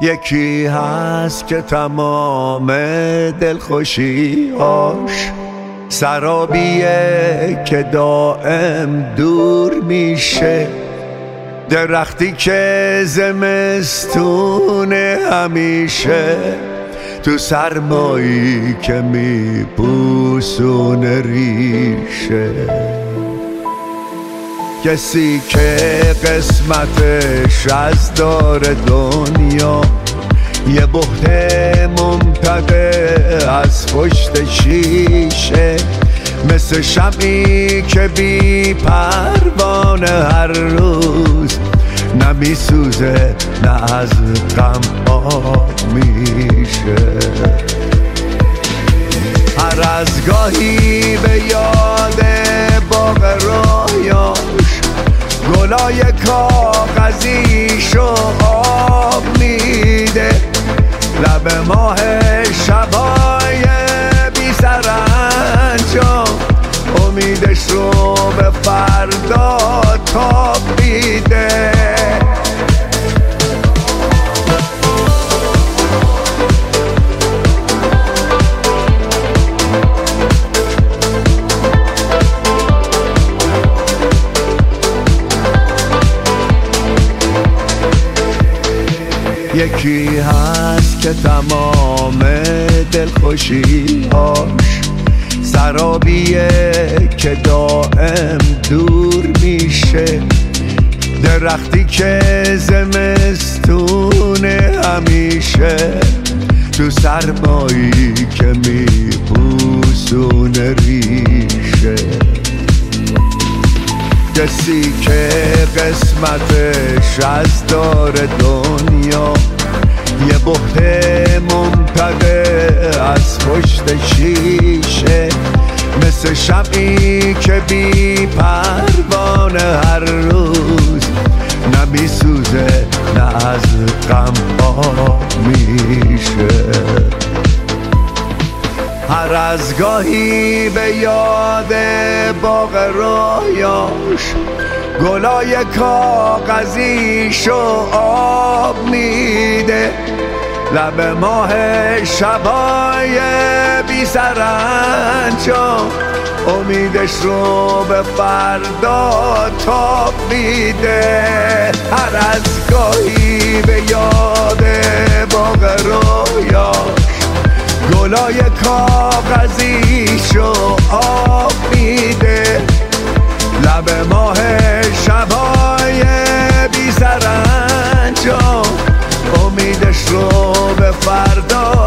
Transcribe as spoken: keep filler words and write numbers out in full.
یکی هست که تمام دلخوشی‌هاش سرابیه که دائم دور میشه، درختی که زمستونه همیشه، تو سرمایی که میپوسونه ریشه. کسی که قسمتش از دار دنیا یه بهت ممتده از پشت شیشه، مثل شمعی که بی پروانه هر روز نمیسوزه نه از غم آب میشه. هر از گاهی به یاد باغ رویاش گلای کاغذیشو آب میده، لب ماه شبای بی سرانجام امیدش رو به فردا تاب میده. یکی هست که تمام دلخوشی‌هاش سرابیه که دائم دور میشه، درختی که زمستونه همیشه، تو سرمایی که میپوسونه ریشه. کسی که قسمتش از دار دنیا یه بهت ممتده از پشت شیشه، مثل شمعی که بی پروانه هر روز نمیسوزه نه از غم آب میشه. هر از گاهی به یاد باغ رویاش گلای کاغذیشو آب میده، لب ماه شبای بی سرانجام امیدش رو به فردا تاب میده. هر از گاهی به یاد باغ رویاش گلای کاغذیشو آب میده، لب ماه شبای بی سرانجام امیدش رو به فردا